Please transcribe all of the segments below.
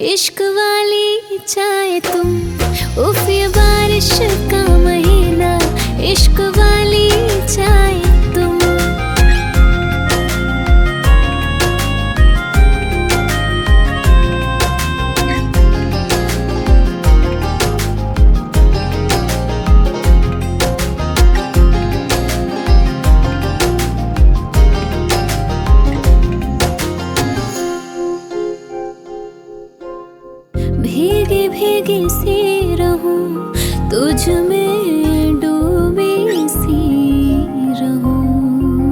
इश्क वाली चाहे तुम, उफ ये बारिश का महीना, इश्क वाली चाहे तुम। भीगी भीगी सी रहूं, तुझ में डूबी सी रहूं।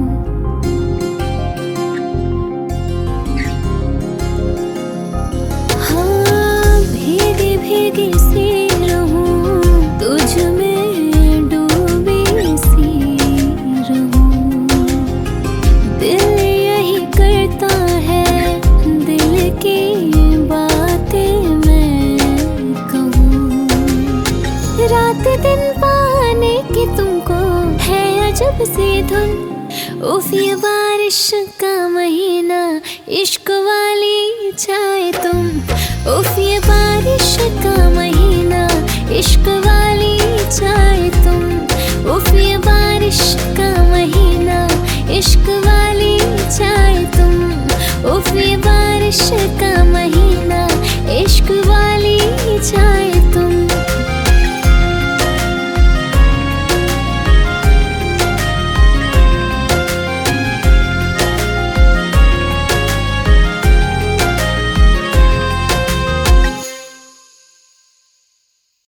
हाँ भीगी भीगी सी रहूं, तुझ में डूबी सी रहूं। दिल यही करता है, दिल की रात दिन पाने की तुमको है अजब सी धुन। उफ ये बारिश का महीना, इश्क वाली चाहे तुम। उफ ये बारिश का महीना, इश्क वाली चाहे तुम। उफ ये बारिश का महीना, इश्क वाली चाहे तुम। उफ ये बारिश का महीना, इश्क वाली